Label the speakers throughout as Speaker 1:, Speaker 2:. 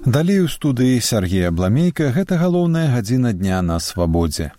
Speaker 1: Далей у студыі Сергея Бламейка гэта галоўная гадзіна дня на свабодзе.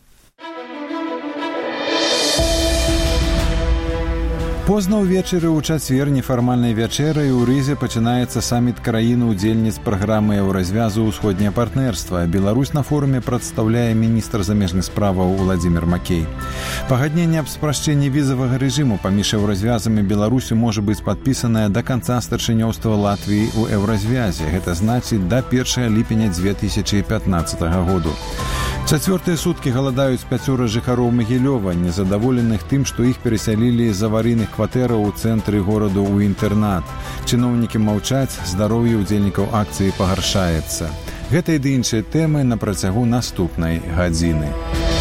Speaker 1: Позна ўвечары ў чацвер нефармальнай вячэрай у Рызе пачынаецца саміт краін-удзельніц праграмы еўразвязу «Усходняе партнерства». Беларусь на форуме прадстаўляе міністр замежных справаў Владзімір Макей. Пагадненне аб спрашчэнні візавага рэжыму паміж еўразвязам і Беларусю можа быць падпісанае да канца старшынёўства Латвіі ў еўразвязе. Гэта значыць да 1 ліпеня 2015 году. Чацвёртыя суткі галадаюць 5 жыхароў Магілёва, незадаволеных тым, што іх перасялілі з аварыйных кватэраў у цэнтры гораду ў інтэрнат. Чыноўнікі маўчаць, здароўе ўдзельнікаў акцыі пагаршаецца. Гэта і ды іншыя тэмы на працягу наступнай гадзіны.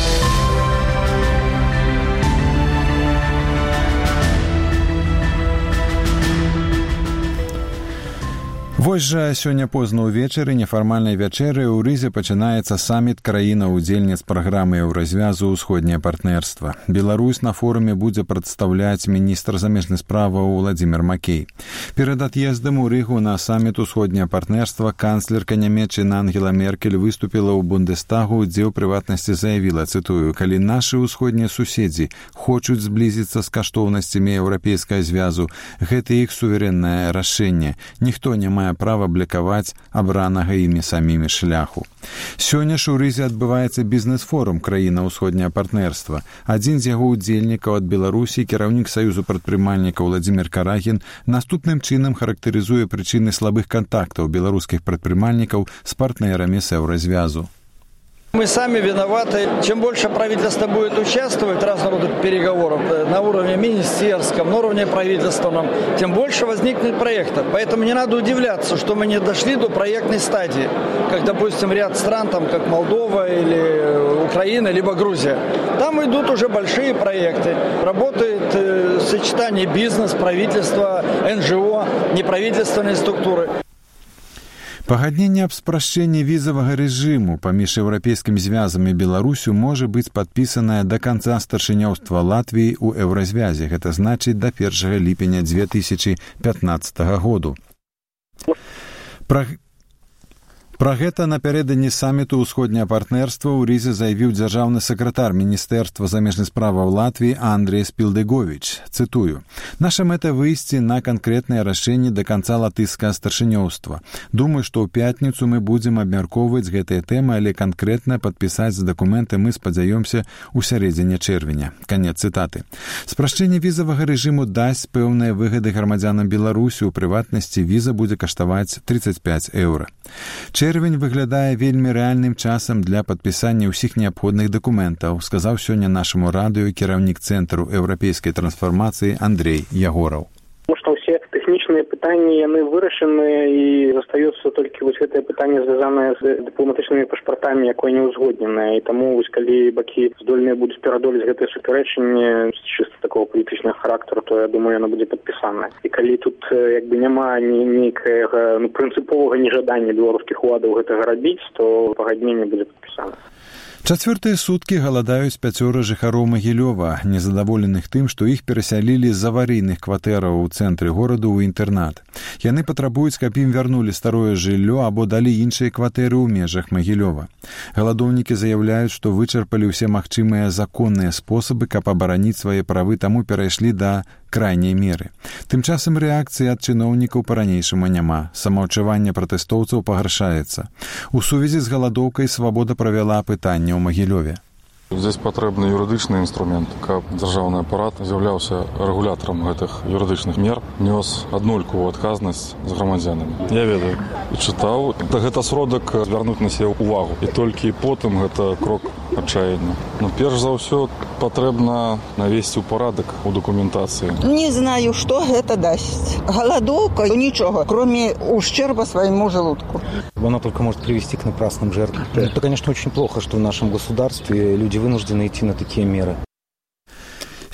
Speaker 1: Вось жа сёння позна ўвечары нефармальнай вячэрай у Рызе пачынаецца саміт краінаў-удзельніц праграмы еўразвязу «Усходняе партнерства». Беларусь на форуме будзе прадстаўляць міністр замежных справаў Владзімір Макей. Перад ад'ездам у Рыгу на саміт «Усходняе партнерства» канцлерка Нямецчыны Ангела Меркель выступіла ў Бундестагу, дзе ў прыватнасці заявіла, цытую, «Калі нашы ўсходнія суседзі хочуць зблізіцца з каштоўнасцямі еўрапейскага звязу, гэта іх суверэннае рашэнне. Ніхто не мае права блакаваць абранага імі самімі шляху». Сёння ж у Рызе адбываецца бізнес-форум краіна ўсходняе партнерства. Адзін з яго ўдзельнікаў ад Беларусі, кіраўнік Саюзу прадпрымальнікаў Владзімір Карагін, наступным чынам характарызуе прычыны слабых кантактаў беларускіх прадпрымальнікаў з партнерамі з еўразвязу.
Speaker 2: Мы сами виноваты. Чем больше правительство будет участвовать в разного рода переговорах на уровне министерском, на уровне правительственном, тем больше возникнет проектов. Поэтому не надо удивляться, что мы не дошли до проектной стадии, как, допустим, ряд стран, там, как Молдова или Украина, либо Грузия. Там идут уже большие проекты. Работает сочетание бизнес, правительства, НЖО, неправительственные структуры.
Speaker 1: Пагадненне аб спрашчэнні візавага рэжыму паміж еўрапейскім звязам і Беларусю можа быць падпісанае да канца старшынёўства Латвіі ў еўразвязе. Гэта значыць да 1 ліпеня 2015 году. Пра гэта напярэдадні саміту «Усходняе партнерства» ў Рызе заявіў дзяржаўны сакратар Міністэрства замежных справаў Латвіі Андрей Спілдэговіч. Цытую. «Наша мэта выйсці на канкрэтныя рашэнні да канца латышскага старшынёўства. Думаю, што ў пятніцу мы будзем абмяркоўваць гэтыя тэмы, але канкрэтна падпісаць дакументы мы спадзяёмся ў сярэдзіне чэрвеня». Канец цытаты. Спрашчэнне візавага рэжыму дасць пэўныя выгады грамадзянам Беларусі, у прыватнасці віза будзе каштаваць 35 еўра. Чэрвень выглядае вельмі рэальным часам для падпісання ўсіх неабходных дакументаў, сказаў сёння нашаму радыё кіраўнік Цэнтру еўрапейскай трансфармацыі Андрей Ягораў.
Speaker 3: Потому что все технічныя пытанні, яны вырашаны, і застаецца толькі вось гэтае пытанне, звязанае з дыпламатычнымі пашпартамі, якое не ўзгодненае. І таму вось калі бакі здольныя будуць перадолець гэтае супярэчанне чыста такого палітычнага характару, то я думаю, яно будзе падпісанае. І калі тут як бы няма нейкага прынцыповага нежадання беларускіх уладаў гэтага рабіць, то пагадненне будзе падпісанае.
Speaker 1: Чацвёртыя суткі галадаюць 5 жыхароў Магілёва, незадаволеных тым, што іх перасялілі з аварыйных кватэраў у цэнтры гораду ў інтэрнат. Яны патрабуюць, каб ім вярнулі старое жыллё або далі іншыя кватэры ў межах Магілёва. Галадоўнікі заяўляюць, што вычарпалі ўсе магчымыя законныя спосабы, каб абараніць свае правы, таму перайшлі да крайняй меры. Тым часам рэакцыі ад чыноўнікаў па-ранейшаму няма. Самаўчуванне пратэстоўцаў пагаршаецца. У сувязі з галадоўкай «Свабода» правяла апытанне ў Магілёве.
Speaker 4: Здесь патрэбны юрыдычны інструмент, каб дзяржаўны апарат з'яўляўся рэгулятарам гэтых юрыдычных мер, нёс аднолькавую адказнасць з грамадзянамі. Я ведаю і чытаў. Гэта сродак звярнуць на сябе ўвагу. І толькі потым гэта крок адчаяння. Но перш за ўсё патрэбна навесці ў парадак у дакументацыі.
Speaker 5: Не знаю, што гэта дасць. Голодовка, ничего, кроме ущерба своему желудку.
Speaker 6: Она только может привести к напрасным жертвам. Это, конечно, очень плохо, что в нашем государстве люди вынуждены идти на такие меры.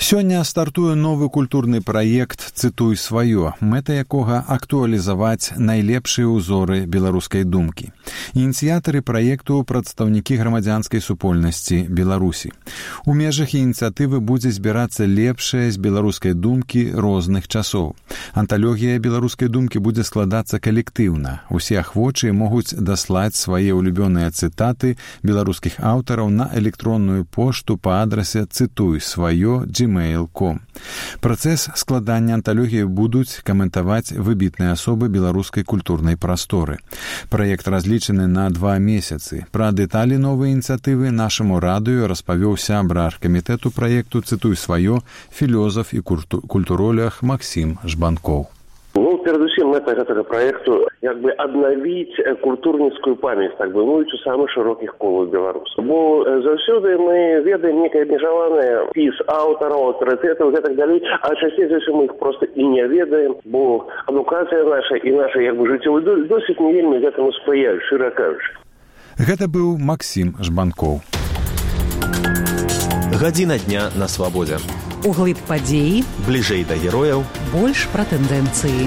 Speaker 1: Сёння стартуе новы культурны праект «Цытуй сваё», мэта якога актуалізаваць найлепшыя ўзоры беларускай думкі. Ініцыятары праекту прадстаўнікі грамадзянскай супольнасці Беларусі. У межах ініцыятывы будзе збірацца лепшае з беларускай думкі розных часоў. Анталогія беларускай думкі будзе складацца калектыўна. Усе ахвочыя могуць даслаць свае улюбёныя цытаты беларускіх аўтараў на электронную пошту па адрасе «Цытуй сваё» gmail.com. Працэс складання анталогіі будуць каментаваць выбітныя асобы беларускай культурнай прасторы. Праект разлічаны на 2 месяцы. Пра дэталі новай ініцыятывы нашаму радыё распавёў сябра аргкамітэту праекту «Цытуй сваё», філёзаф і культуролог Максім Жбанкоў.
Speaker 7: Перадусім, мэта гэтага праекту аднавіць культурніцкую памяць, так бы мовіць, у самых шырокіх колах беларусаў. Бо заўсёды мы ведаем некае абмежаванае спіс аўтараў, аўтарытэтаў і гэтак далей, а часцей за ўсё мы іх проста і не ведаем, бо адукацыя наша і наша жыццёвы досвед не вельмі гэтаму спрыяюць, шчыра кажучы.
Speaker 1: Гэта быў Максім Жбанкоў.
Speaker 8: Гадзіна дня на свабодзе.
Speaker 9: Углыб падзеі,
Speaker 8: бліжэй да герояў,
Speaker 9: больш пра тэндэнцыі.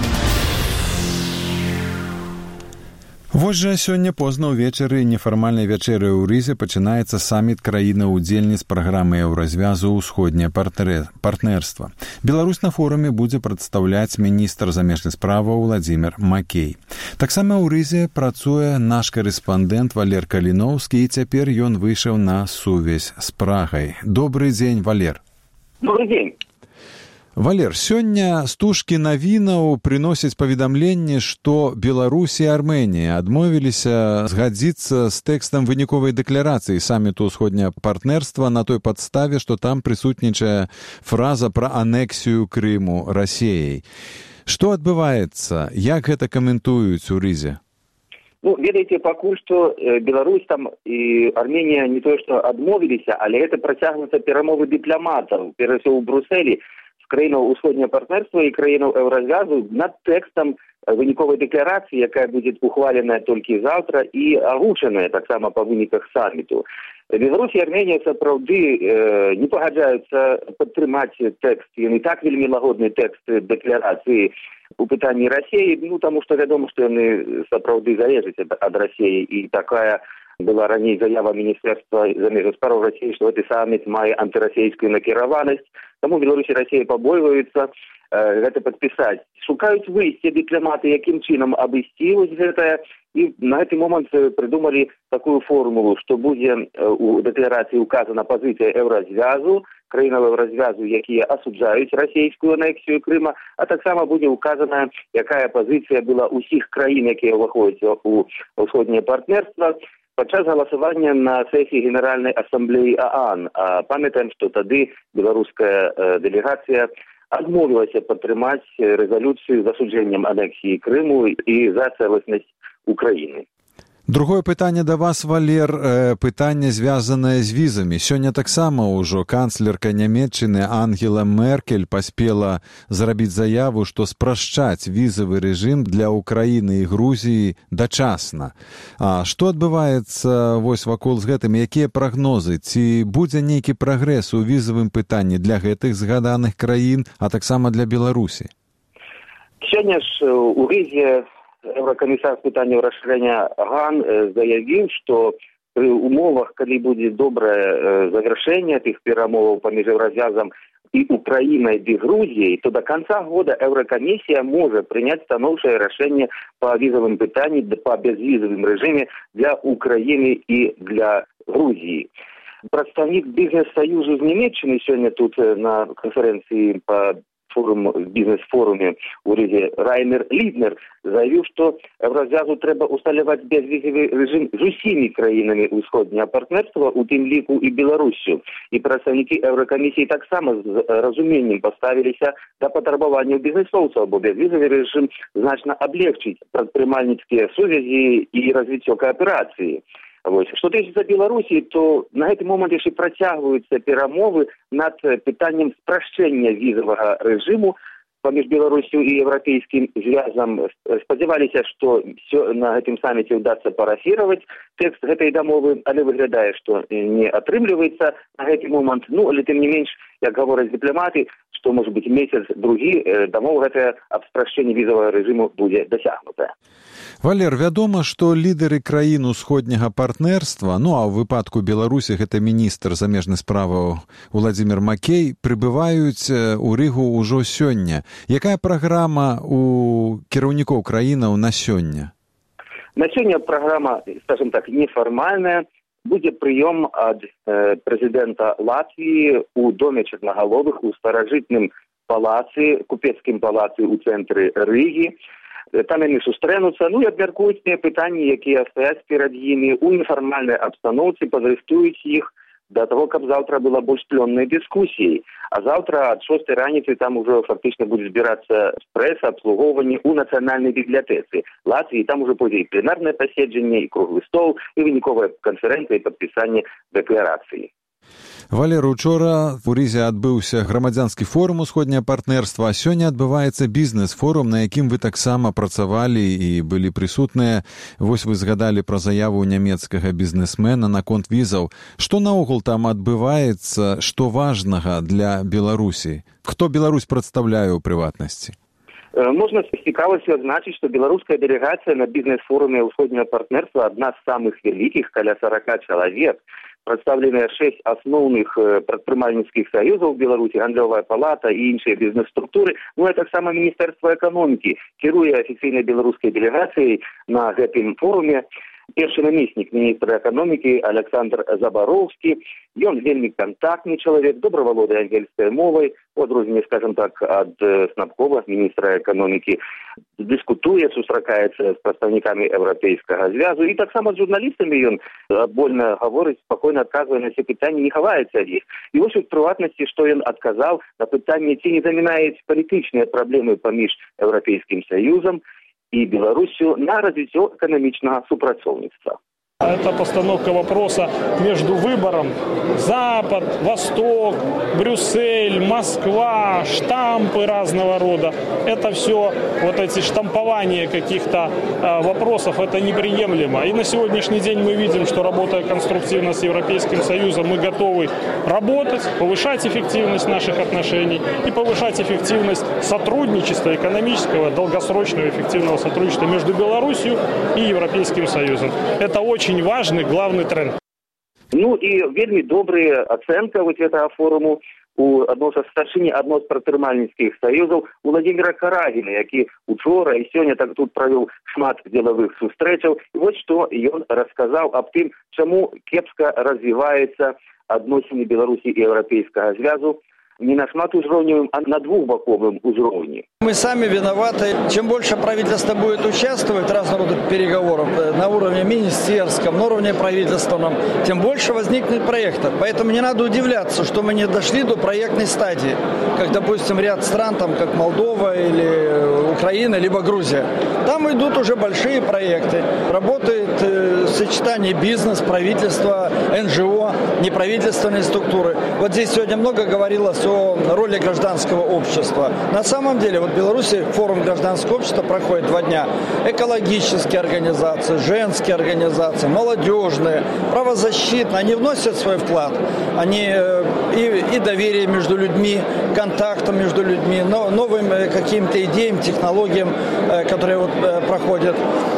Speaker 1: Вось жа сёння позна ўвечары нефармальнай вячэры ў Рызе пачынаецца саміт краінаў-удзельніц праграмы еўразвязу «Усходняе партнерства». Беларусь на форуме будзе прадстаўляць міністр замежных справаў Владзімір Макей. Таксама ў Рызе працуе наш карэспандэнт Валер Каліноўскі, і цяпер ён выйшаў на сувязь з Прагай. Добрый дзень, Валер.
Speaker 10: Добрый день.
Speaker 1: Валер, сёння стужкі навінаў прыносяць паведамленне, што Беларусь і Армэнія адмовіліся згадзіцца з тэкстам выніковай дэкларацыі саміту «Усходняе партнерства» на той падставе, што там прысутнічае фраза пра анексію Крыму Расіяй. Што адбываецца? Як гэта каментуюць у Рызе?
Speaker 10: Ведаеце, пакуль што Беларусь там і Арменія не тое, што адмовіліся, але гэта працягнуцца перамовы дыпламатаў, перш у Брусэлі, з краінаў усходняе партнерства і краінаў еўразвязу над тэкстам выніковай дэкларацыі, якая будзе ухваленая толькі заўтра і агучаная таксама па выніках саміту. Беларусь і Арменія сапраўды не пагаджаюцца падтрымаць тэкст, ён і так вельмі лагодны тэкст дэкларацыі у пытанні Расіі, таму што вядома, што яны сапраўды залежаць ад Расіі, і такая была раней заява Міністэрства замежных справаў Расіі, што гэты саміт мае антырасійскую накіраванасць, таму Беларусь і Расія пабойваюцца гэта падпісаць. Шукаюць выйсце дыпламаты, якім чынам абысці вось гэтае, і на гэты момант прыдумалі такую формулу, што будзе у дэкларацыі указана пазіцыя еўразвязу, краінаў еўразвязу, якія асуджаюць расійскую анексію Крыма, а таксама будзе указана, якая пазіцыя была ўсіх краін, якія ўваходзяць у ўсходняе партнерства, падчас галасавання на сесіі Генеральнай асамблеі ААН. Памятаем, што тады беларуская дэлегацыя адмовілася падтрымаць рэзалюцыю з асуджэннем анексіі Крыму і за цэласнасць Украіны.
Speaker 1: Другое пытанне да вас, Валер, пытанне звязанае з візамі. Сёння таксама ўжо канцлерка Нямецчыны Ангела Меркель паспела зрабіць заяву, што спрашчаць візавы рэжым для Украіны і Грузіі дачасна. А што адбываецца вось вакол з гэтым? Якія прагнозы? Ці будзе нейкі прагрэс у візавым пытанні для гэтых згаданых краін, а таксама для Беларусі?
Speaker 10: Сёння ж у Рызе Еўракамісар з пытанняў расшырэння Ган заявіў, што пры умовах, калі будзе добрае завяршэнне тых перамоваў паміж еўразвязам і Украінай ды Грузіяй, то до конца года Еўракамісія можа прыняць станоўчае рашэнне па візавым пытанні, па бязвізавым рэжыме для Украіны і для Грузіі. Прадстаўнік бізнес-саюзу з Нямецчыны сёння тут на канферэнцыі па бізнес-форуме у Рызе Райнер Ліднер заявіў, што еўразвязу трэба усталяваць бязвізавы рэжым з усімі краінамі ўсходняга партнерства, у тым ліку і Беларуссю. І прадстаўнікі Еўракамісіі таксама з разуменнем паставіліся да патрабаванняў бізнесоўцаў, бо бязвізавы рэжым значна аблегчыць прадпрымальніцкія сувязі і развіццё кааперацыі. Што тычыцца Беларусі, то на гэты момант яшчэ працягваюцца перамовы над пытаннем спрашчэння візавага рэжыму паміж Беларусью і Еўрапейскім звязам. Спадзяваліся, што на гэтым саміце ўдасца парафіраваць тэкст гэтай дамовы, але выглядае, што не атрымліваецца на гэты момант. Але тым не менш, як гавораць дыпламаты, што, можа быць, месяц-другі дамова гэтая аб спрашчэнні візавага рэжыму будзе дасягнутая.
Speaker 1: Валер, вядома, што лідары краін усходняга партнерства, а ў выпадку Беларусі гэта міністр замежных справаў Уладзімір Макей, прыбываюць у Рыгу ўжо сёння. Якая праграма у кіраўнікоў краінаў на сёння?
Speaker 10: На сёння праграма, скажем так, нефармальная. Будзе прыём ад прэзідэнта Латвіі у доме Чарнагаловых у старажытным палацы, купецкім палацы ў цэнтры Рыгі. Там яны сустрэнуцца, і абмяркуюць тыя пытанні, якія стаяць перад імі у нефармальнай абстаноўцы, падрыхтуюць іх да таго, каб заўтра была больш плённай дыскусіяй. А заўтра ад 6 раніцы там ужо фактычна будзе збірацца прэса, абслугоўванне ў нацыянальнай бібліятэцы Латвіі. Там ужо будзе і пленарнае паседжанне, і круглы стол, і выніковая канферэнцыя, і падпісанне дэкларацыі.
Speaker 1: Валер, учора у Рызе адбыўся грамадзянскі форум усходняе партнерства, а сёння адбываецца бізнес-форум, на якім вы таксама працавалі і былі прысутныя. Вось вы згадалі пра заяву нямецкага бізнесмена наконт візаў. Што наогул там адбываецца, што важнага для Беларусі? Хто Беларусь прадстаўляе ў прыватнасці?
Speaker 10: Можна з цікавасцю адзначыць, што беларуская дэлегацыя на бізнес-форуме ўсходняга партнерства адна з самых вялікіх, каля 40 чалавек. Прадстаўленыя 6 асноўных прадпрымальніцкіх саюзаў Беларусі, гандлёвая палата і іншыя бізнес-структуры, а таксама Міністэрства эканомікі кіруе афіцыйнай беларускай дэлегацыяй на гэтым форуме. Першы намеснік міністра эканомікі Александр Забароўскі. Ён вельмі кантактны чалавек, добра валодае ангельскай мовай, у адрозненне, скажем так, ад Снапкова, міністра эканомікі. Дыскутуе, сустракаецца з прадстаўнікамі Еўрапейскага звязу і таксама з журналістамі ён больна гаворыць, спакойна адказвае на все пытанні, не хаваецца ад іх. І вось у прыватнасці, што ён адказаў на пытанне, ці не замінаюць палітычныя праблемы паміж Еўрапейскім саюзам и Беларусью на развитие экономичного супрацовництва.
Speaker 11: Это постановка вопроса между выбором Запад, Восток, Брюссель, Москва, штампы разного рода. Это все, вот эти штампования каких-то вопросов, это неприемлемо. И на сегодняшний день мы видим, что, работая конструктивно с Европейским Союзом, мы готовы работать, повышать эффективность наших отношений и повышать эффективность сотрудничества, экономического, долгосрочного эффективного сотрудничества между Беларусью и Европейским Союзом. Это очень важный, главный тренд.
Speaker 10: И вельмі добрая ацэнка вот этого форуму у адного са старшыні адного з прадпрымальніцкіх саюзаў Уладзіміра Карагіна, які учора і сёння так тут правёў шмат дзелавых сустрэчаў. І вось што ён расказаў аб тым, чаму кепска развіваецца адносіны Беларусі і Еўрапейскага звязу не на шматузроўневым, а на двухбаковым узроўні.
Speaker 2: Мы сами виноваты. Чем больше правительство будет участвовать в разного рода переговорах на уровне министерском, на уровне правительственном, тем больше возникнет проектов. Поэтому не надо удивляться, что мы не дошли до проектной стадии, как, допустим, ряд стран, там, как Молдова или Украина, либо Грузия. Там идут уже большие проекты. Работает сочетание бизнес, правительства, НЖО, неправительственные структуры. Вот здесь сегодня много говорилось о роли гражданского общества. На самом деле, вот в Беларуси форум гражданского общества проходит 2 дня. Экологические организации, женские организации, молодежные, правозащитные, они вносят свой вклад. Они и доверие между людьми, контактом между людьми, новым каким-то идеям, технологиям, которые вот проходят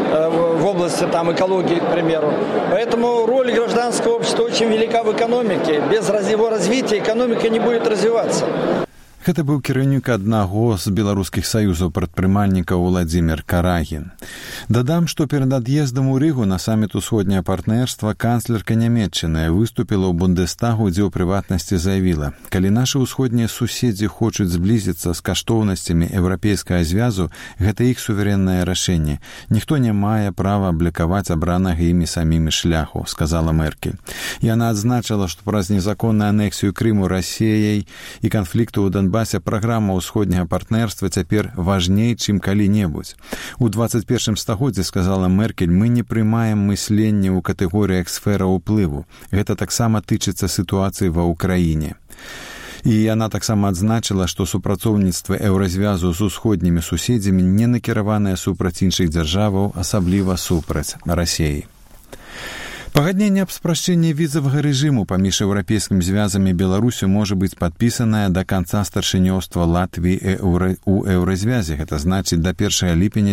Speaker 2: в области там, экологии, к примеру. Поэтому роль гражданского общества очень велика в экономике. Без его развития экономика не будет развиваться.
Speaker 1: Гэта быў кіраўнік аднаго з беларускіх саюзаў прадпрымальнікаў Уладзімір Карагін. Дадам, што перад ад'ездам у Рыгу на саміт усходняе партнерства канцлерка Нямецчыны выступіла ў Бундестагу, дзе ў прыватнасці заявіла: калі нашы ўсходнія суседзі хочуць зблізіцца з каштоўнасцямі еўрапейскага звязу, гэта іх суверэннае рашэнне. Ніхто не мае права аблікаваць абранага імі самімі шляху, сказала Меркель. Яна адзначыла, што праз незаконную анексію Крыму Расіяй і канфлікту ў Донбасе праграма ўсходняга партнерства цяпер важней, чым калі-небудзь. У 21 стагоддзі, сказала Меркель, мы не прымаем мысленне ў катэгорыях сфера ўплыву. Гэта таксама тычыцца сітуацыі ва Ўкраіне. І яна таксама адзначыла, што супрацоўніцтва еўразвязу з усходнімі суседзямі не накіраванае супраць іншых дзяржаваў, асабліва супраць Расіі. Пагадненне аб спрашчэнні візавага рэжыму паміж еўрапейскім звязам і Беларусю можа быць падпісанае да канца старшынёўства Латвіі ў еўразвязе, гэта значыць да 1 ліпеня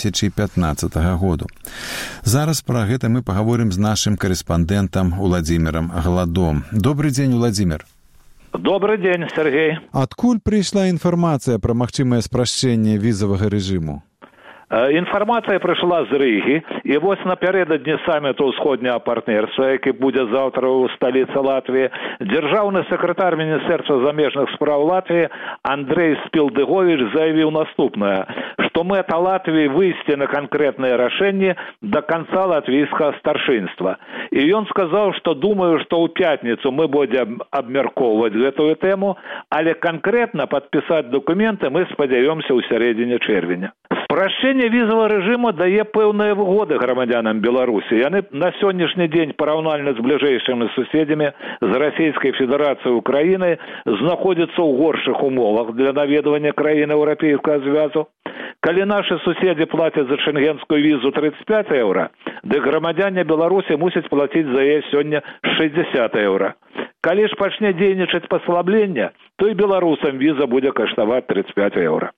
Speaker 1: 2015 году. Зараз пра гэта мы паговорым з нашым карэспандэнтам Уладзімірам Гладом. Добрый дзень, Уладзімір.
Speaker 12: Добрый дзень, Сергей.
Speaker 1: Адкуль прыйшла інфармацыя пра магчымае спрашчэнне візавага рэжыму?
Speaker 12: Інфармацыя прыйшла з Рыгі, і вось напярэдадні саміту ўсходняга партнерства, які будзе заўтра ў сталіцы Латвіі, дзяржаўны сакратар Міністэрства замежных спраў Латвіі Андрей Спілдыговіч заявіў наступнае, што мэта Латвіі выйсці на канкрэтныя рашэнні да канца латвійскага старшынства. І ён сказаў, што думаю, што ў пятніцу мы будзем абмяркоўваць гэтую тэму, але канкрэтна падпісаць дакументы мы спадзяёмся ў сярэдзіне чэрвеня. Спрашчэнне візавага рэжыму дае пэўныя выгоды грамадзянам Беларусі. Яны на сённяшні дзень параўнальна з бліжэйшымі суседзямі з Расійскай Федэрацыі Украіны знаходзяцца ў горшых умовах для наведвання краіны Еўрапейскага звязу. Калі нашы суседзі плацяць за шенгенскую візу 35 еўра, дык грамадзяне Беларусі мусяць плаціць за яе сёння 60 еўра. Калі ж пачне дзейнічаць паслабленне, то і беларусам віза будзе каштаваць 35 еўра.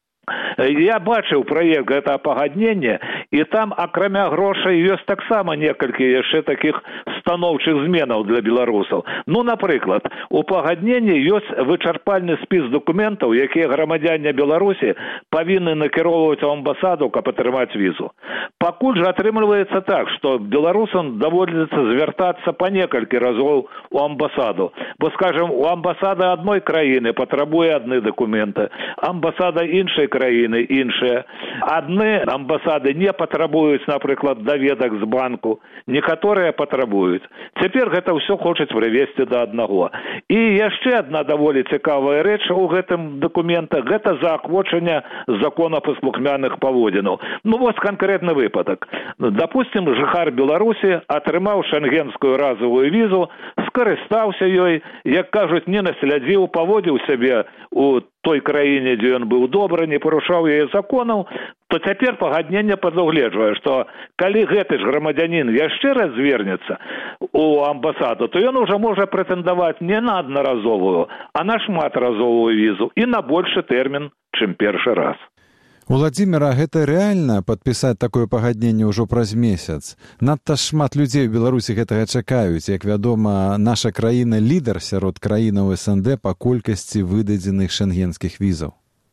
Speaker 12: Я бачыў праект гэтага пагаднення, і там, акрамя грошай, ёсць таксама некалькі яшчэ такіх станоўчых зменаў для беларусаў. Ну, напрыклад, у пагадненні ёсць вычарпальны спіс дакументаў, якія грамадзяне Беларусі павінны накіроўваць у амбасаду, каб атрымаць візу. Пакуль жа атрымліваецца так, што беларусам даводзіцца звяртацца па некалькі разоў у амбасаду. Бо, скажем, у амбасады адной краіны патрабуе адны дакументы, амбасада іншай краіны іншыя. Адны амбасады не патрабуюць, напрыклад, даведак з банку, некаторыя патрабуюць. Цяпер гэта ўсё хочуць прывесці да аднаго. І яшчэ адна даволі цікавая рэч у гэтым дакументах, гэта заахвочанне закона паслухмяных паводзінаў. Ну, вось канкрэтны выпадак. Допустим, жыхар Беларусі атрымаў шенгенскую разовую візу, скарыстаўся ёй, як кажуць, не наслядзіў, паводзіў сябе у той краіне, дзе ён быў добры, не парушаў яе законаў, то цяпер пагадненне прадугледжвае, што калі гэты ж грамадзянін яшчэ раз звернецца у амбасаду, то ён ужо можа прэтэндаваць не на аднаразовую, а на шматразовую візу і на большы тэрмін, чым першы раз.
Speaker 1: Уладзіміра, гэта рэальна падпісаць такое пагадненне ўжо праз месяц? Надта шмат людзей у Беларусі гэтага чакаюць. Як вядома, наша краіна лідар сярод краінаў СНД па колькасці выдадзеных шенгенскіх візаў.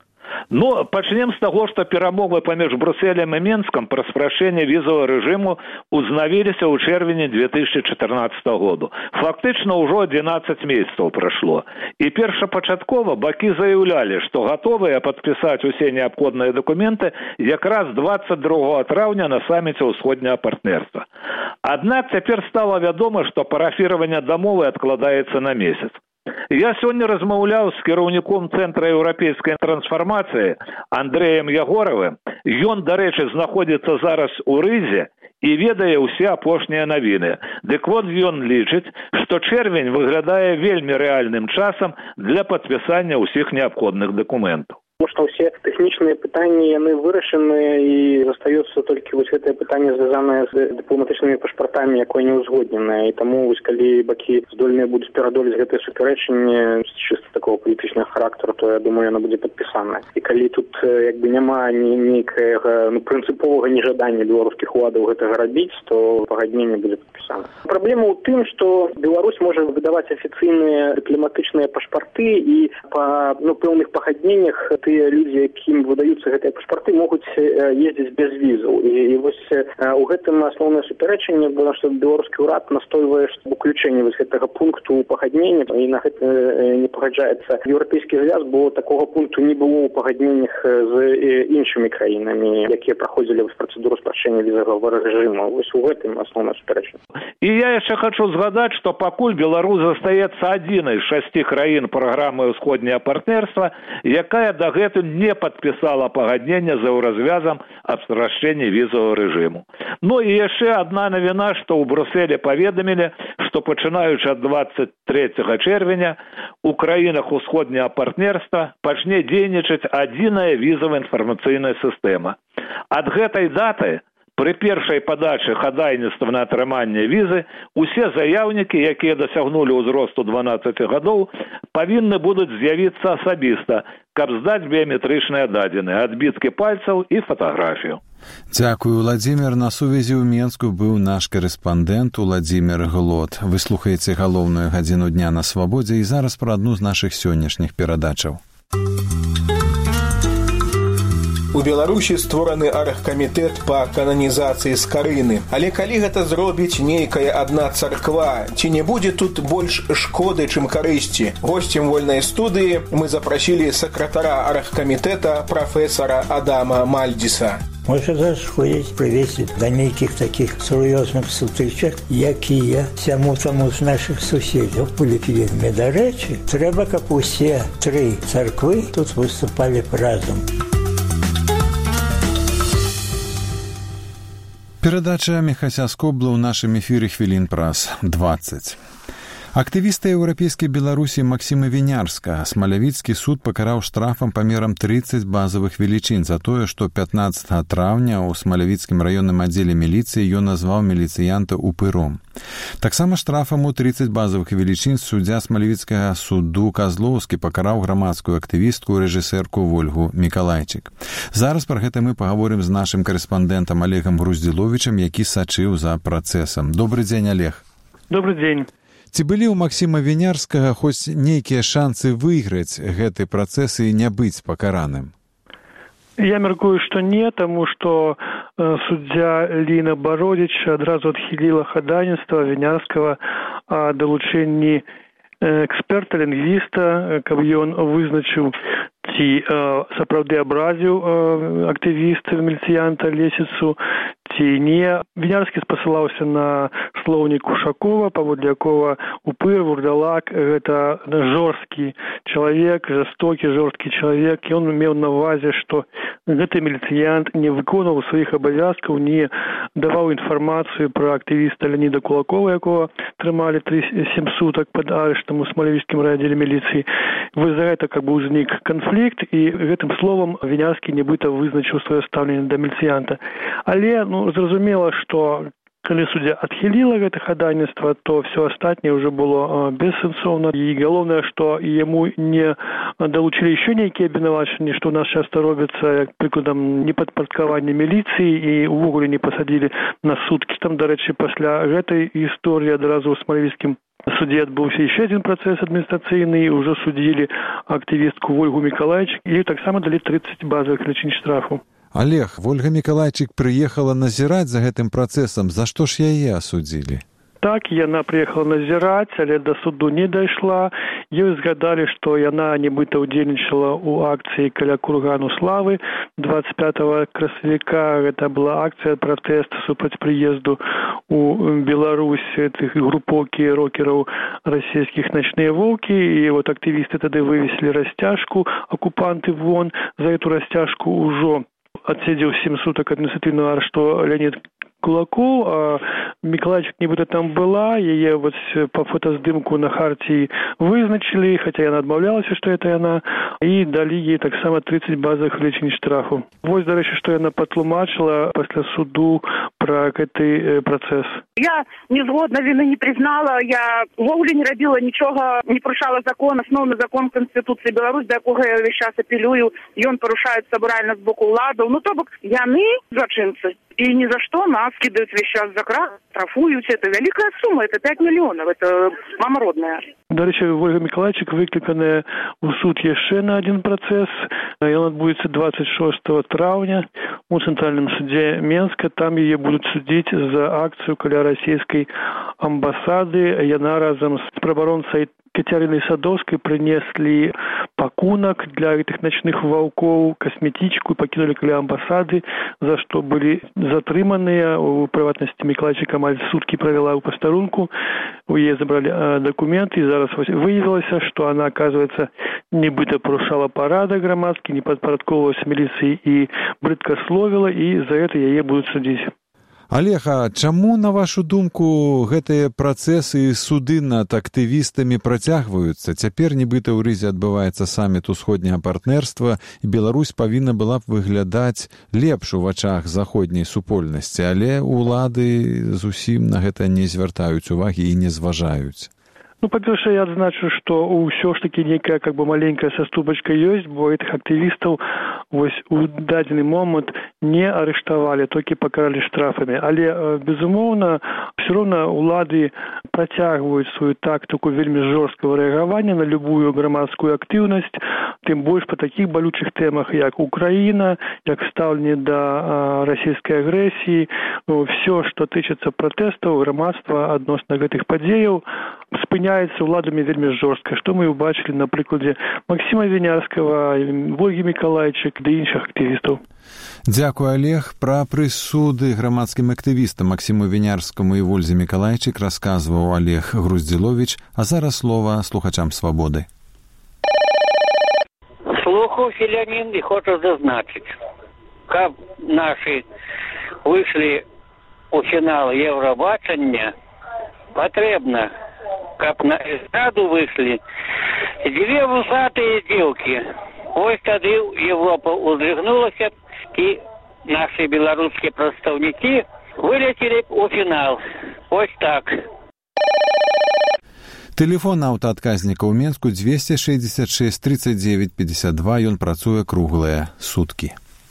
Speaker 12: Ну, пачнем з таго, што перамовы паміж Брусэлем і Менскам пра спрашчэнне візавага рэжыму узнавіліся ў чэрвені 2014 году. Фактычна ўжо 11 месяцаў прайшло. І першапачаткова бакі заяўлялі, што гатовыя падпісаць усе неабходныя дакументы якраз 22 траўня на саміце ўсходняга партнерства. Аднак цяпер стала вядома, што парафіраванне дамовы адкладаецца на месяц. Я сёння размаўляў з кіраўніком Цэнтра еўрапейскай трансфармацыі Андрэем Ягоравым. Ён, дарэчы, знаходзіцца зараз у Рызе і ведае ўсе апошнія навіны. Дык вот ён лічыць, што чэрвень выглядае вельмі рэальным часам для падпісання ўсіх неабходных дакументаў.
Speaker 3: Потому что все технічныя пытанні, яны вырашаны, і застаецца толькі вось гэтае пытанне, звязанае з дыпламатычнымі пашпартамі, якое не ўзгодненае. І таму, вось калі бакі здольныя будуць пераадолець гэтае супярэчанне з чыста такого палітычнага характару, то я думаю, яно будзе падпісанае. І калі тут як бы няма нейкага прынцыповага нежадання беларускіх уладаў гэтага рабіць, то пагадненне будзе падпісана. Праблема ў тым, што Беларусь можа выдаваць афіцыйныя дыпламатычныя пашпарты, і па пэўных пагадненнях тыя людзі, якім выдаюцца гэтыя пашпарты, могуць ездзіць без візаў. І вось у гэтым асноўнае супярэчанне, бо што беларускі ўрад настойвае уключэнне вось гэтага пункту пагаднення, і на гэта не пагаджаецца еўрапейскі звяз, бо такога пункту не было ў пагадненнях з іншымі краінамі, якія праходзілі працэдуру спрашчэння візавага рэжыму. Вось у гэтым асноўнае супярэчанне.
Speaker 12: І я яшчэ хочу згадаць, што пакуль Беларусь застаецца адзінай з 6 краін праграмы ўсходняга партнерства, якая да дагэтуль не падпісала пагаднення з еўразвязам аб спрашчэнні візавага рэжыму. Ну і яшчэ адна навіна, што ў Брюсселі паведамілі, што пачынаючы ад 23 чэрвеня у краінах усходняга партнерства пачне дзейнічаць адзіная візавая інфармацыйная сістэма. Ад гэтай даты пры першай падачы хадайніцтва на атрыманне візы усе заяўнікі, якія дасягнулі ўзросту 12 гадоў, павінны будуць з'явіцца асабіста, каб здаць біяметрычныя дадзеныя, адбіткі пальцаў і фатаграфію.
Speaker 1: Дзякую, Владзімір. На сувязі ў Менску быў наш карэспандэнт Уладзімір Глот. Вы слухаеце галоўную гадзіну дня на свабодзе і зараз пра адну з нашых сённяшніх перадачаў.
Speaker 13: У Беларусі створаны аргкамітэт па кананізацыі скарыны. Але калі гэта зробіць нейкая адна царква, ці не будзе тут больш шкоды, чым карысці? Госцем вольнай студыі мы запрасілі сакратара аргкамітэта прафесара Адама Мальдзіса.
Speaker 14: Можа зашкодзіць прывесці да нейкіх такіх сур'ёзных сутычак, якія таму з нашых суседзяў былі вельмі дарэчы. Трэба, каб усе тры царквы тут выступалі разам.
Speaker 1: Перадача Міхася Скобла ў нашым эфіры хвілін праз 20. Актывіста еўрапейскай Беларусі Максіма Вінярска Смалявіцкі суд пакараў штрафам памерам 30 базавых велічынь за тое, што 15 траўня ў Смалявіцкім раённым аддзеле міліцыі ён назваў міліцыянта упыром. Таксама штрафам у 30 базавых велічынь суддзя Смалявіцкага суду Казлоўскі пакараў грамадскую актывістку і рэжысэрку Вольгу Мікалайчык. Зараз пра гэта мы пагаворым з нашым карэспандэнтам Олегам Груздзіловічам, які сачыў за працэсам. Добры дзень, Олег.
Speaker 15: Добры дзень.
Speaker 1: Ці былі ў Максіма Вінярскага хоць нейкія шансы выйграць гэты працэс і не быць пакараным?
Speaker 15: Я мяркую, што не, таму што суддзя Ліна Бародзіч адразу адхіліла хадайніцтва Вінярскага о далучэнні эксперта, лінгвіста, каб ён вызначыў, ці сапраўды абразіў актывіста міліцыянта Лесіцу, ці не. Вінярскі спасылаўся на слоўнік Ушакова, паводле якога упыр, вурдалак – гэта жорсткі чалавек, жастокі, жорсткі чалавек. Ён меў на ўвазе, што гэты міліцыянт не выконваў сваіх абавязкаў, не даваў інфармацыю пра актывіста Леаніда Кулакова, якога трымалі 7 сутак пад арыштам у Смалявіцкім райаддзеле міліцыі. Вось за гэта узнік канфлікт, і гэтым словам Вінярскі нібыта вызначыў сваё стаўленне да міліцыянта. Але, зразумела, што калі суддзя адхіліла гэта хадайніцтва, то ўсё астатняе ўжо было бессэнсоўна. І галоўнае, што яму не далучылі яшчэ нейкія абвінавачанні, што ў нас часта робіцца, як прыкладам, непадпарадкаванне міліцыі і ўвогуле не пасадзілі на суткі. Там, дарэчы, пасля гэтай гісторыі адразу ў Смалявіцкім суде адбыўся яшчэ адзін працэс адміністрацыйны, і ўжо судзілі актывістку Вольгу Мікалайчык, і таксама далі 30 базавых велічынь штрафу.
Speaker 1: Олег, Вольга Мікалайчык прыехала назіраць за гэтым працэсам. За што ж яе асудзілі?
Speaker 15: Так, яна прыехала назіраць, але да суду не дайшла. Ёй згадалі, што яна нібыта ўдзельнічала ў акцыі каля кургану славы 25 красавіка. Гэта была акцыя пратэсту супраць прыезду у Беларусь тых групоўкі рокераў расійскіх «Начныя волкі». І вот актывісты тады вывесілі расцяжку, акупанты вон. За эту расцяжку ўжо адседзеў 7 сутак адміністратыўнага арышту Леанід Кулакоў, а Мікалайчык нібыта там была, яе вот по фотаздымку на хартии вызначили, хотя яна адмаўлялася, што это яна, і далі ей таксама 30 базовых велічынь штрафу. Вось, дарэчы, што яна патлумачыла пасля суду пра гэты працэс.
Speaker 16: Я не згодна, віны не признала, я ввогуле не рабіла нічога, не парушала закон, асноўны закон Конституцыі Беларусь, да якога я ўвесь час апелюю, ён парушаецца бральна з боку ўладаў. Ну, то бок, яны злачынцы. И ни за что нас кидают весь час за крах, штрафуют. Это великая сумма, это 5 миллионов, это мама родная.
Speaker 15: Дарэчы, Вольга Мікалайчык выкліканая ў суд яшчэ на адзін працэс. Ён адбудзецца 26 траўня у Цэнтральным судзе Менска. Там яе будуць судзіць за акцыю каля расійскай амбасады. Яна разам з праваабаронцай Кацярыны Садовской принесли пакунок для этих ночных волков, косметичку, и покинули каля амбасады, за что были затрыманные. У приватности Миколайчик амаль сутки провела у пастарунку. У ей забрали документы, и зараз выявилось, что она, оказывается, нібыта порушала порядок громадский, не подпорядковывалась милиции и брыдкословила, и за это яе будут судить.
Speaker 1: Олег, а чаму, на вашу думку, гэтыя працэсы і суды над актывістамі працягваюцца? Цяпер нібыта ў Рызе адбываецца саміт усходняга партнерства, і Беларусь павінна была б выглядаць лепш у вачах заходняй супольнасці, але ўлады зусім на гэта не звяртаюць увагі і не зважаюць.
Speaker 15: По-перше, я отзначу, что все ж таки некая маленькая саступочка есть, бо этих активистов у дадзены момент не арыштовали, только покарали штрафами. Але, безумовно, все равно улады протягивают свою тактику вельми жесткого реагирования на любую громадскую активность, тем больше по таких болючих темах, как Украина, как ставление до российской агрессии, все, что тычется протестов, громадства относно этих подеев, спыняется уладами вельми жорстка, што мы убачили на прикладе Максима Винярского, Вольги Миколайчик да іншых активистов.
Speaker 1: Дякую, Олег. Пра прысуды грамадскім актывістам Максиму Винярскому і Вользе Миколайчик расказваў Олег Груздзілович, а зараз слова слухачам «Свободы».
Speaker 17: Слуху селянин и хочу зазначить, как наши вышли у финала Евробачення, потребно, как на эстраду вышли две вусатые девки. Ось тады Европа уздрыгнулась, и наши белорусские представники вылетели у финал. Ось так.
Speaker 1: Телефон аўтаадказніка ў Менску 266 39 52, ён працуе круглыя суткі.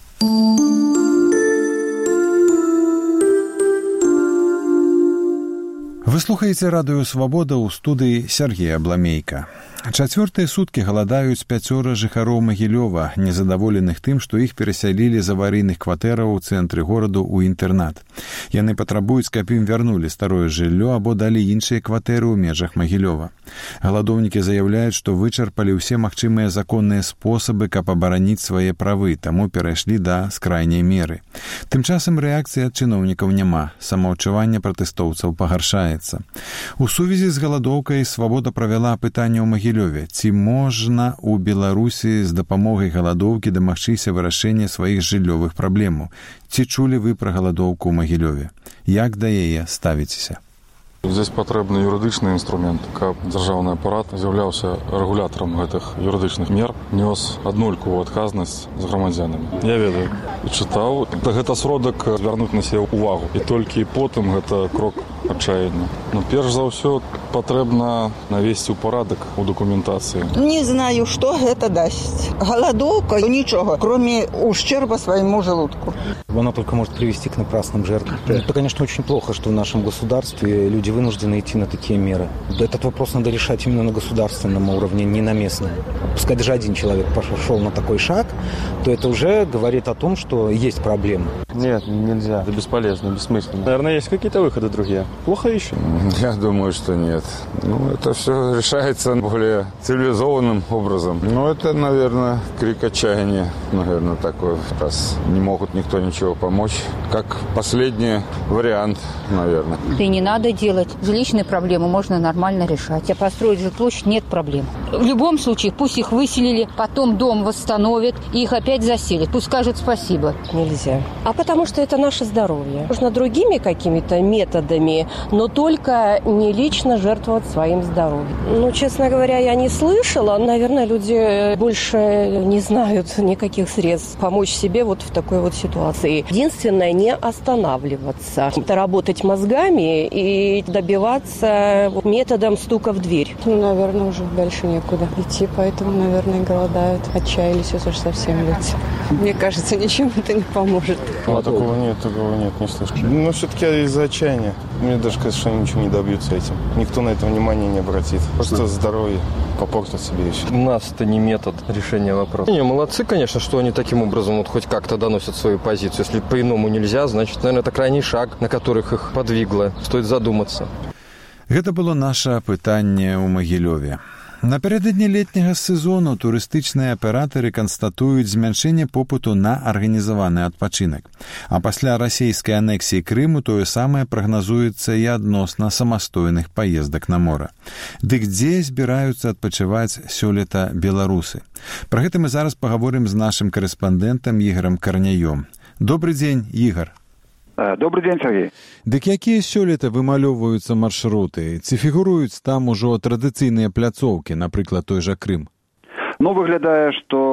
Speaker 1: Вы слухаеце радыё «Свабода», ў студыі Сергея Бламейка. Чацвёртыя суткі галадаюць 5 жыхароў Магілёва, незадаволеных тым, што іх перасялілі з аварыйных кватэраў у цэнтры гораду ў інтэрнат. Яны патрабуюць, каб ім вярнулі старое жыллё або далі іншыя кватэры ў межах Магілёва. Галадоўнікі заяўляюць, што вычарпалі ўсе магчымыя законныя спосабы, каб абараніць свае правы, таму перайшлі да скрайняй меры. Тым часам рэакцыі ад чыноўнікаў няма, самаўчуванне пратэстоўцаў пагаршаецца. У сувязі з галадоўкай «Свабода» правяла апытанне ў Магілёве. Ці можна ў Беларусі з дапамогай галадоўкі дамагчыся вырашэння сваіх жыллёвых праблемаў? Ці чулі вы пра галадоўку ў Магілёве? Як да яе ставіцеся?
Speaker 4: Здесь патрэбны юрыдычны інструмент, каб дзяржаўны апарат з'яўляўся рэгулятарам гэтых юрыдычных мер, нёс аднолькавую адказнасць з грамадзянамі. Я ведаю і чытаў. Гэта сродак звярнуць на сябе ўвагу. І толькі потым гэта крок адчаяння. Но перш за ўсё патрэбна навесці ў парадак у дакументацыі.
Speaker 5: Не знаю, что это даст. Голодовка, ничего, кроме ущерба своему желудку.
Speaker 6: Она только может привести к напрасным жертвам. Это, конечно, очень плохо, что в нашем государстве люди вынуждены идти на такие меры. Этот вопрос надо решать именно на государственном уровне, не на местном. Пускай даже один человек пошел на такой шаг, то это уже говорит о том, что есть проблемы.
Speaker 18: Нет, нельзя. Это бесполезно, бессмысленно. Наверное, есть какие-то выходы другие. Плохо еще?
Speaker 19: Я думаю, что нет. Это все решается более цивилизованным образом. Это, наверное, крик отчаяния. Наверное, такой, раз не могут никто ничего помочь. Как последний вариант, наверное.
Speaker 20: Да и не надо делать. Жилищные проблемы можно нормально решать. А построить жилплощадь нет проблем. В любом случае, пусть их выселили, потом дом восстановят, и их опять заселят. Пусть скажут спасибо.
Speaker 21: Нельзя. А потому что это наше здоровье. Нужно другими какими-то методами, но только не лично жертвовать своим здоровьем. Честно говоря, я не слышала. Наверное, люди больше не знают никаких средств помочь себе вот в такой вот ситуации. Единственное, не останавливаться. Это работать мозгами и добиваться методом стука в дверь.
Speaker 22: Наверное, уже дальше некуда идти, поэтому, наверное, голодают. Отчаялись уже совсем люди. Мне кажется, ничем это не поможет.
Speaker 18: Такого нет, не слышу. Но все-таки из-за отчаяния. Мне даже кажется, что они ничего не добьются этим. Никто на это внимания не обратит. Просто здоровье попортят себе еще.
Speaker 23: У нас это не метод решения вопроса. Молодцы, конечно, что они таким образом хоть как-то доносят свою позицию. Если по-иному нельзя, значит, наверное, это крайний шаг, на которых их подвигло. Стоит задуматься.
Speaker 1: Гэта было наша апытанне ў Магілёве. Напярэдадні летняга сезону турыстычныя аператары канстатуюць змяншэнне попыту на арганізаваны адпачынак. А пасля расійскай анексіі Крыму тое самае прагназуецца і адносна самастойных паездак на мора. Дык дзе збіраюцца адпачываць сёлета беларусы? Пра гэта мы зараз пагаворым з нашым карэспандэнтам Ігорам Карняём. Добры дзень, Ігар.
Speaker 7: Добрый день, Сергей.
Speaker 1: Дык якія сёлета вымалёўваюцца маршруты? Ці фігуруюць там ужо традыцыйныя пляцоўкі, напрыклад, той жа Крым?
Speaker 7: Ну, выглядае,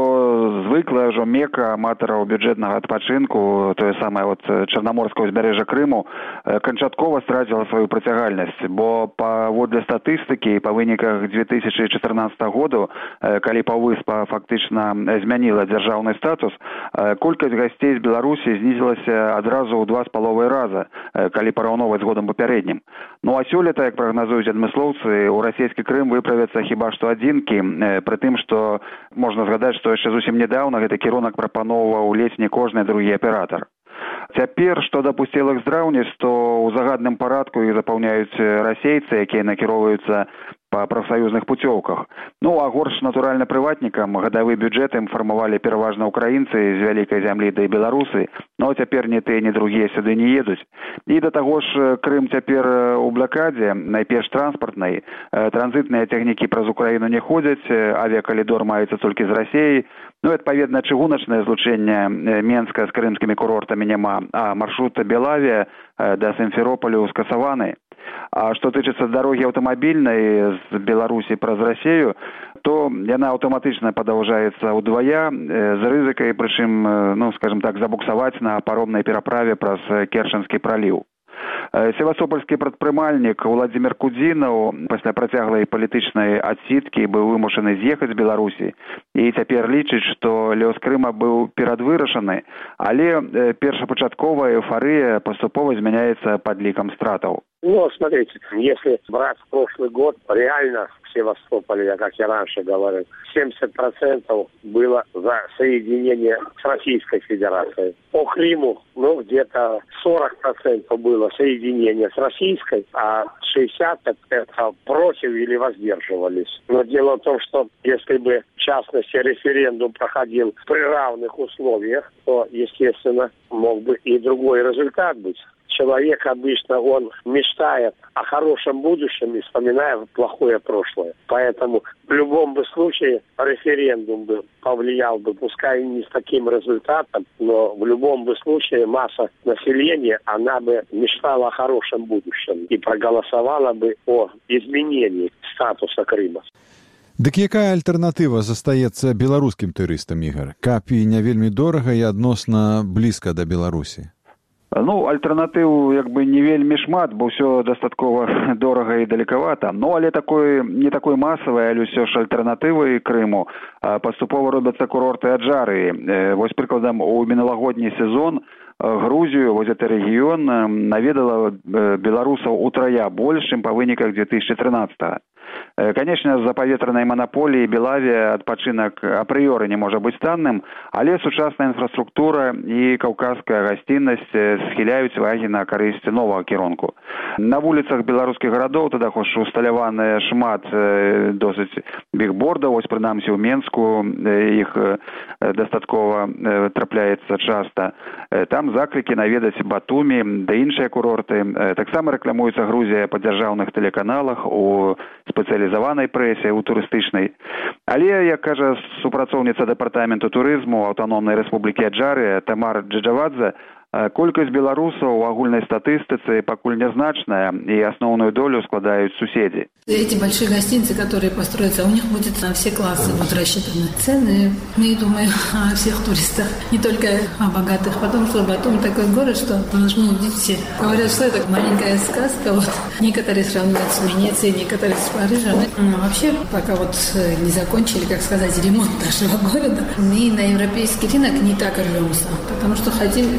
Speaker 7: што звыклая ўжо мека аматараў бюджэтнага адпачынку, тое самае чарнаморскае ўзбярэжжа Крыму, канчаткова страціла сваю прыцягальнасць, бо паводле статыстыкі і па выніках 2014 году, калі паўвыспа фактычна змяніла дзяржаўны статус, колькасць гасцей з Беларусі знізілася адразу ў 2,5 раза, калі параўноўваць з годам папярэднім. Ну, а сёлета, як прагназуюць адмыслоўцы, у расійскі Крым выправяцца хіба што адзінкі, пры тым, што можна згадаць, што яшчэ зусім нядаўна гэты кірунак прапаноўваў ледзь не кожны другі аператар. Цяпер, што да пусцелых здраўніц, то ў загадным парадку іх запаўняюць расейцы, якія накіроўваюцца па прафсаюзных пуцёўках. Ну, а горш, натуральна, прыватнікам гадавы бюджэт ім фармавалі пераважна ўкраінцы з вялікай зямлі, да і беларусы, но цяпер ні тыя, ні другія сюды не едуць. І да таго ж Крым цяпер у блакадзе, найперш транспартнай, транзітныя цягнікі праз Украіну не ходзяць, авіакалідор маецца толькі з Расіяй, ну, адпаведна, чыгуначнае злучэнне Менска з крымскімі курортамі няма, а маршрут Белавія да Сімферополю скасаваны. А што тычыцца дарогі аўтамабільнай з Беларусі праз Расію, то яна аўтаматычна падаўжаецца ўдвая з рызыкай, прычым, ну, скажем так, забуксаваць на паромнай пераправе праз Керчанскі праліў. Севастопольскі прадпрымальнік Уладзімір Кудзінаў пасля працяглай палітычнай адсідкі быў вымушаны з'ехаць з Беларусі і цяпер лічыць, што лёс Крыма быў перадвырашаны, але першапачатковая эйфарыя паступова змяняецца падлікам стратаў.
Speaker 8: Ну, смотрите, если брать прошлый год, реально в Севастополе, как я раньше говорил, 70% было за соединение с Российской Федерацией. По Крыму, ну, где-то 40% было соединение с Российской, а 60% это против или воздерживались. Но дело в том, что если бы, в частности, референдум проходил при равных условиях, то, естественно, мог бы и другой результат быть. Человек обычно, он мечтает о хорошем будущем и вспоминая плохое прошлое. Поэтому в любом бы случае референдум бы повлиял бы, пускай не с таким результатом, но в любом бы случае масса населения, она бы мечтала о хорошем будущем и проголосовала бы о изменении статуса Крыма.
Speaker 1: Дык якая альтэрнатыва застаецца беларускім турыстам, Ігар? Каб і не вельмі дорага і адносна блізка да Беларусі?
Speaker 7: Ну, альтэрнатыў як бы не вельмі шмат, бо ўсё дастаткова дорага і далекавата. Ну, але не такой масавай, але ўсё ж альтэрнатывай Крыму паступова робяцца курорты Аджарыі. Вось прыкладам, у мінулагодні сезон Грузію, вось гэты рэгіён наведала беларусаў утрая больш, чым па выніках 2013-го. Конечно, з-за паветранай манаполіі Белавія адпачынак апрыёры не можа быць танным, але сучасная інфраструктура і каўказская гасціннасць схіляюць вагі на карысць новага кірунку. На вуліцах беларускіх гарадоў тады хоч усталяваны шмат досыць бігбордаў, вось прынамсі ў Менску іх дастаткова трапляецца часта. Там заклікі наведаць Батумі, да іншыя курорты. Таксама рэкламуецца Грузія па дзяржаўных тэлеканалах, у спецыялізаванай прэсе, у турыстычнай. Але, як кажа супрацоўніца дэпартаменту турызму Аўтаномнай Рэспублікі Аджарыя Тамар Джаджавадзе, колькасць беларусаў у агульнай статыстыцы пакуль нязначная, і асноўную долю складаюць суседзі.
Speaker 9: Эти большие гостиницы, которые построятся, у них будет на все классы будут рассчитаны цены. Мы думаем о всех туристах, не только о богатых, потому что Батум такой город, что должны увидеть все. Говорят, что это маленькая сказка. Вот. Некоторые сравнивают с Венецией, некоторые с Парижем. Но вообще, пока вот не закончили, как сказать, ремонт нашего города, мы на европейский рынок не так рвемся, потому что хотим европейский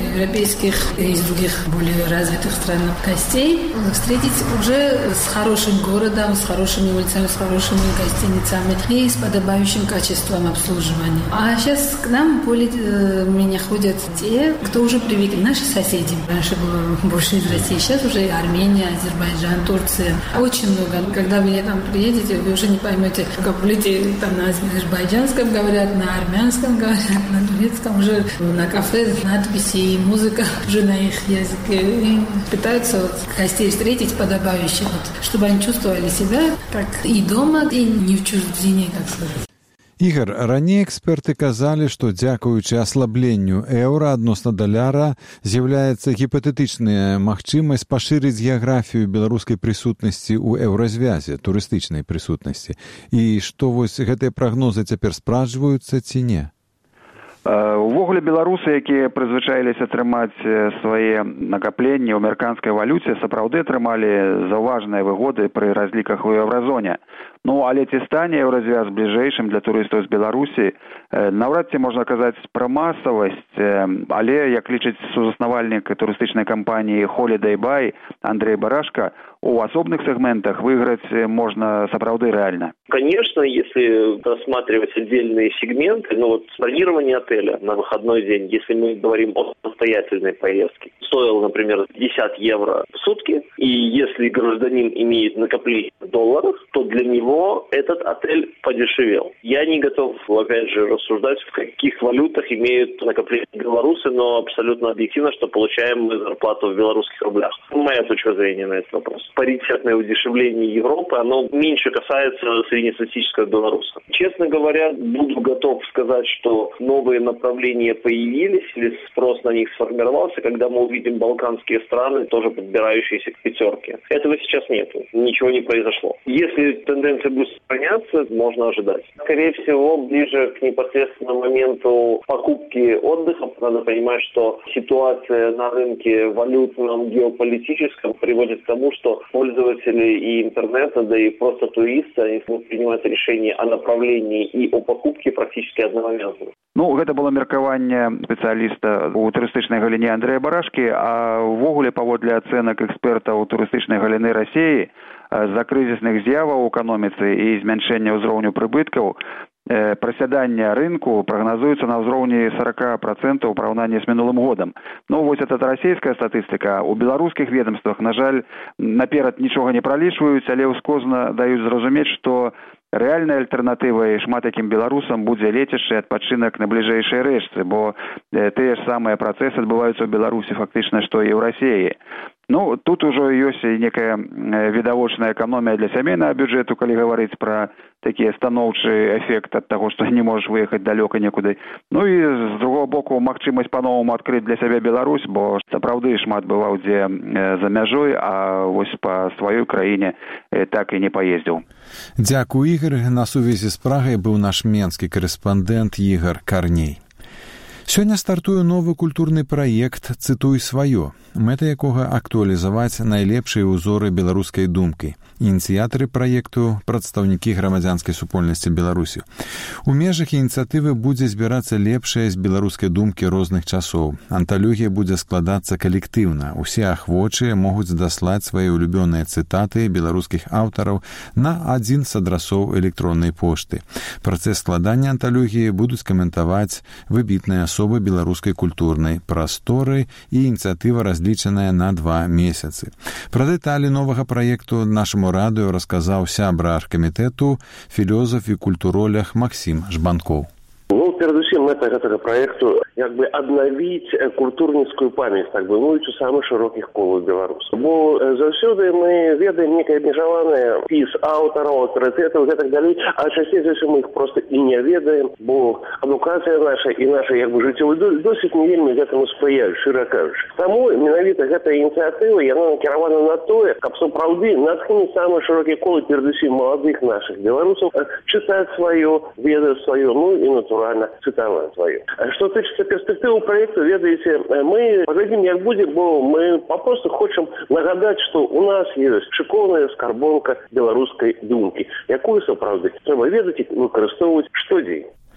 Speaker 9: европейских и из других более развитых стран гостей встретить уже с хорошим городом, с хорошими улицами, с хорошими гостиницами и с подобающим качеством обслуживания. А сейчас к нам в поле меня ходят те, кто уже привыкли, наши соседи. Раньше было больше из России, сейчас уже Армения, Азербайджан, Турция. Очень много. Когда вы там приедете, вы уже не поймете, как будете там на азербайджанском говорят, на армянском говорят, на турецком, уже на кафе надписи и музыка уже на их языке. И пытаются гостей встретить подобающе, чтобы они чувствовали себя как и дома, и не в чужбине, так сказать.
Speaker 1: Ігор, раней эксперты казалі, што дзякуючы аслабленню еўра адносна даляра з'яўляецца гіпатэтычная магчымасць пашырыць геаграфію беларускай прысутнасці ў еўразвязе, турыстычнай прысутнасці. І што вось гэтыя прагнозы цяпер спраўджваюцца ці не?
Speaker 7: Увогуле беларусы, якія прызвычаіліся трымаць свае накапленні ў амерыканскай валюце, сапраўды атрымалі заўважныя выгоды пры разліках у еўразоне. Ну, але ці стане еўразвяз бліжэйшым для турыстаў з Беларусі, наўрад ці можна казаць пра масавасць, але, як лічыць сузаснавальнік турыстычнай кампаніі Holiday Buy Андрей Барашка, у асобных сегментах выиграть можно сапраўды реально.
Speaker 2: Конечно, если рассматривать отдельные сегменты, бронирование отеля на выходной день, если мы говорим о самостоятельной поездке, стоило, например, 50 евро в сутки, и если гражданин имеет накопление в долларах, то для него этот отель подешевел. Я не готов, опять же, рассуждать, в каких валютах имеют накопление белорусы, но абсолютно объективно, что получаем мы зарплату в белорусских рублях. Моя точка зрения на этот вопрос. Паритетное удешевление Европы, оно меньше касается среднестатистического белоруса. Честно говоря, буду готов сказать, что новые направления появились, или спрос на них сформировался, когда мы увидим балканские страны, тоже подбирающиеся к пятерке. Этого сейчас нет. Ничего не произошло. Если тенденция будет сохраняться, можно ожидать. Скорее всего, ближе к непосредственному моменту покупки отдыха, надо понимать, что ситуация на рынке валютном, геополитическом приводит к тому, что пользователи и интернета, да и просто туристы, они будут принимать решения о направлении и о покупке практически одновременно.
Speaker 7: Гэта было меркаванне спецыяліста ў турыстычнай галіне Андрэя Барашкі, а ўвогуле паводле ацэнак экспертаў турыстычнай галіны Расіі з-за крызісных з'яваў у эканоміцы і змяншэння ўзроўню прыбыткаў просядание рынку прогнозуется на уровне 40% в порівнянні з минулым годом. Вось это российская статистика. У белорусских ведомствах, на жаль, наперад ничего не пролічваюць, але ускозна даюць зразумець, что рэальнай альтэрнатывай шмат якім беларусам будзе лецішчы адпачынак на бліжэйшай рэчцы, бо тыя ж самыя працэсы адбываюцца ў Беларусі фактычна, што і ў Расіі. Тут ужо ёсць некая відавочная эканомія для сямейнага бюджэту, калі гаварыць пра такі станоўчы эфект ад таго, што не можаш выехаць далёка некуды. І з другого боку магчымасць па-новаму адкрыць для сябе Беларусь, бо сапраўды шмат бываў дзе за мяжой, а вось па сваёй краіне так і не паездзіў.
Speaker 1: Дзякуй, Ігор. На сувязі з Прагай быў наш менскі корэспандэнт Ігор Карней. Сёння стартуе новы культурны праект «Цытуй сваё», мэта якога актуалізаваць найлепшыя ўзоры беларускай думкі. Ініцыятары праекту – прадстаўнікі грамадзянскай супольнасці Беларусі. У межах ініцыятывы будзе збірацца лепшая з беларускай думкі розных часоў. Анталогія будзе складацца калектыўна. Усе ахвочыя могуць даслаць свае улюбёныя цытаты беларускіх аўтараў на адзін з адрасоў электроннай пошты. Працэс складання анталогіі будуць каментаваць выбітныя асобы беларускай культурнай прасторы, і ініцыятыва разлічаная на 2 месяцы. Пра дэталі новага праекту нашаму радыё расказаў сябра аргкамітэту, філёзаф і культуролог Максім Жбанкоў.
Speaker 8: Передусім, мэта гэтага праекту аднавіць культурніцкую памяць, у самых шырокіх колах беларусаў. Бо заўсёды мы ведаем некае абмежаванае спіс аўтараў, аўтарытэтаў і гэтак далей, а часцей за ўсё мы іх проста і не ведаем, бо адукацыя наша і наша жыццёвы досвед не вельмі гэтаму спрыяюць, шчыра кажучы. Таму менавіта гэтая ініцыятыва, яна накіравана на тое, каб сапраўды натхніць самыя шырокія колы, перадусім маладых нашых беларусаў, чытаць сваё, ведаць сваё, і натуральна цытаваць сваё. Што тычыцца перспектывы праекту, ведаеце, мы паглядзім, як будзе, бо мы папросту хочам нагадаць, што у нас ёсць шыкоўная скарбонка беларускай думкі, якую сапраўды трэба ведаць і выкарыстоўваць штодзень.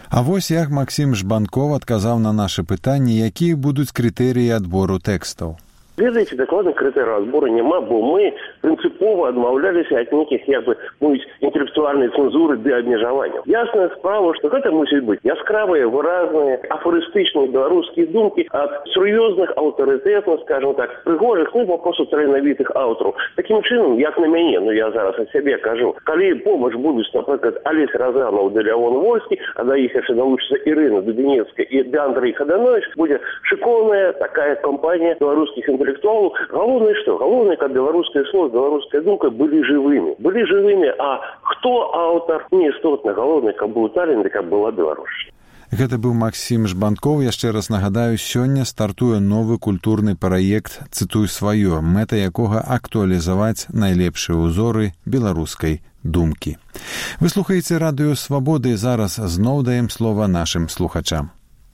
Speaker 1: А вось як Максім Жбанков адказаў на нашы пытанні, якія будуць крытэрыі адбору тэкстаў.
Speaker 3: Ведаеце, дакладных крытэрыяў адбору няма, бо мы прынцыпова адмаўляліся ад нейкіх, інтэлектуальнай цэнзуры ды абмежаванняў. Ясная справа, што гэта мусіць быць яскравыя, выразныя, афарыстычныя беларускія думкі ад сур'ёзных, аўтарытэтных, скажем так, прыгожых, папросту таленавітых аўтараў. Такім чынам, як на мяне, я зараз ад сябе кажу, калі побач будуць, напрыклад, Алесь Разанаў ды Леон Вольскі, а да іх яшчэ далучыцца Ірына Дубінецкая і Андрэй Хаданович, будзе шыкоўная такая кампанія беларускіх інтэлектуалаў. Галоўнае што? Галоўнае, каб беларускае слово, беларуская думка былі жывымі. Былі жывымі, а хто аўтар? Не істотна. Галоўнае, каб быў талент і каб была Беларусь.
Speaker 1: Гэта быў Максім Жбанков. Яшчэ раз нагадаю, сёння стартуе новы культурны праект «Цытуй сваё», мэта якога актуалізаваць найлепшыя ўзоры беларускай думкі. Вы слухаеце Радыё Свабоды, і зараз зноў даем слова нашым слухачам.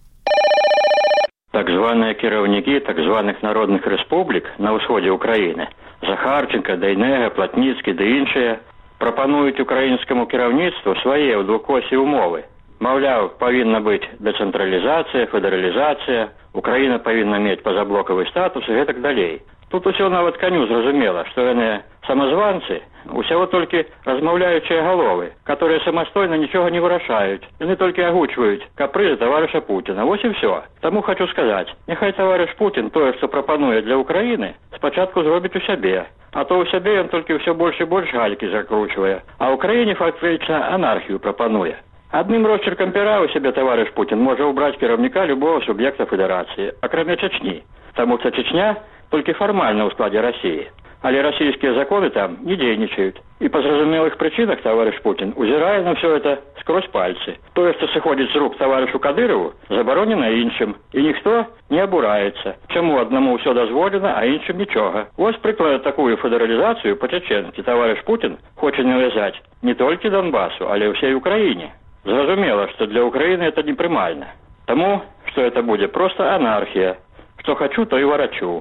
Speaker 10: Так званыя кіраўнікі так званых народных рэспублік на ўсходзе ўкраіны, Захарченка, Дайнега, Платніцкі ды іншыя, прапануюць украінскаму кіраўніцтву свае ў двухкосе ўмовы. Маўляў, павінна быць дэцэнтралізацыя, федэралізацыя, Украіна павінна мець пазаблокавы статус і гэтак далей. Тут усё нават каню зразумела, што яны самазванцы, усяго толькі размаўляючыя галовы, которые самастойна нічога не вырашаюць. Яны толькі агучваюць капрызы таварыша Пуціна. Вось і ўсё. Таму хочу сказаць, няхай таварыш Путін тое, што прапануе для Украіны, спачатку зробіць у сябе. А то ў сябе ён толькі ўсё больш і больш галькі закручвае. А Украіне фактычна анархію прапануе. Адным росчеркам пера у сябе таварыш Путін можа ўбраць кіраўніка любого суб'екта федэрацыі, акрамя Чачні. Таму што Чечня толькі фармальна ў складзе Расіі. Але расійскія законы там не дзейнічаюць. І па зразумелых прычынах таварыш Путін узірае на ўсё это скрозь пальцы. Тое, што сыходзіць з рук таварышу Кадырову, забаронена іншым. І ніхто не абураецца. Чаму аднаму ўсё дазволена, а іншым нічога. Вось прыклад такую федэралізацыю па-чечэнскі таварыш Путін хоча навязаць не толькі Донбасу, але ўсей Украіне. Зразумела, што для Украіны это непрымальна. Таму, што это будзе проста анархія. Што хачу, то і варачу.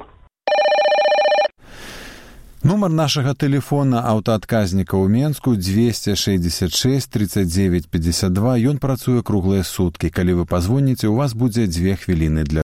Speaker 1: Нумар нашага тэлефона аўтаадказніка ў Менску 266 39 52. Ён працуе круглыя суткі. Калі вы пазвоніце, у вас будзе 2 хвіліны для